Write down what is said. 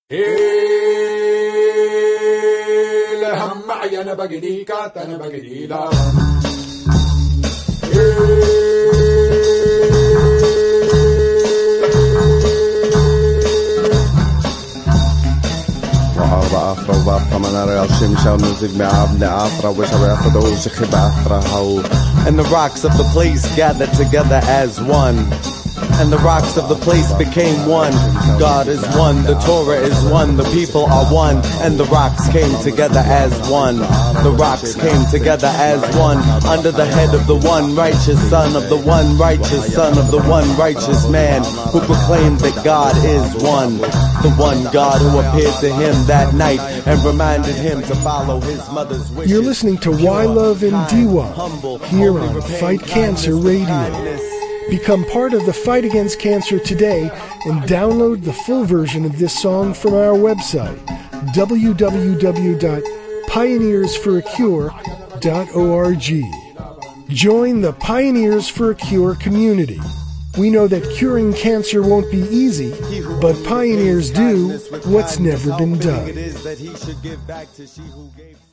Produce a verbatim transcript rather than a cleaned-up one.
لهم معي أنا بقدي كات أنا بقدي لا بأخرى وبأخرى من أرى الشمشة والمزيد بعبد أخرى وشبه أخذ وشخي بأخرى. And the rocks of the place gathered together as one. And the rocks of the place became one. God is one, the Torah is one, the people are one. And the rocks came together as one. The rocks came together as one. Under the head of the one righteous son of the one righteous son of the one righteous man who proclaimed that God is one. The one God who appeared to him that night and reminded him to follow his mother's wishes. You're listening to Why Love in Diwa here on Fight Cancer Radio. Become part of the fight against cancer today and download the full version of this song from our website, w w w dot pioneers for a cure dot org. Join the Pioneers for a Cure community. We know that curing cancer won't be easy, but pioneers do what's never been done.